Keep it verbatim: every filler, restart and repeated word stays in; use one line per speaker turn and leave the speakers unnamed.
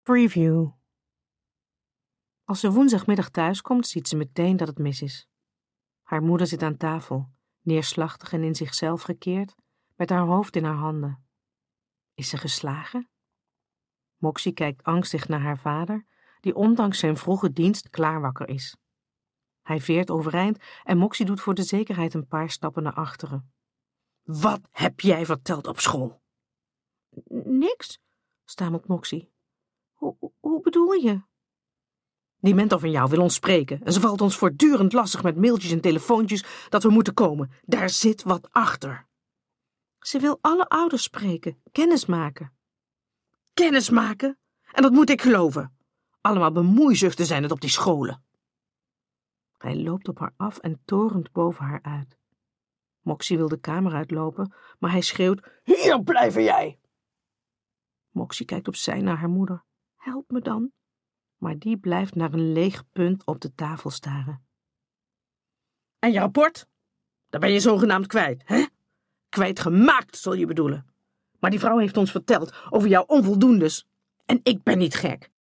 Preview. Als ze woensdagmiddag thuiskomt, ziet ze meteen dat het mis is. Haar moeder zit aan tafel, neerslachtig en in zichzelf gekeerd, met haar hoofd in haar handen. Is ze geslagen? Moxie kijkt angstig naar haar vader, die ondanks zijn vroege dienst klaarwakker is. Hij veert overeind en Moxie doet voor de zekerheid een paar stappen naar achteren.
Wat heb jij verteld op school?
Niks, stamelt Moxie. Hoe, hoe bedoel je?
Die mentor van jou wil ons spreken en ze valt ons voortdurend lastig met mailtjes en telefoontjes dat we moeten komen. Daar zit wat achter.
Ze wil alle ouders spreken, kennis maken.
Kennis maken? En dat moet ik geloven. Allemaal bemoeizuchten zijn het op die scholen.
Hij loopt op haar af en torent boven haar uit. Moxie wil de kamer uitlopen, maar hij schreeuwt:
Hier blijven jij!
Moxie kijkt opzij naar haar moeder. Help me dan. Maar die blijft naar een leeg punt op de tafel staren.
En je rapport? Daar ben je zogenaamd kwijt, hè? Kwijtgemaakt, zul je bedoelen. Maar die vrouw heeft ons verteld over jouw onvoldoendes. En ik ben niet gek.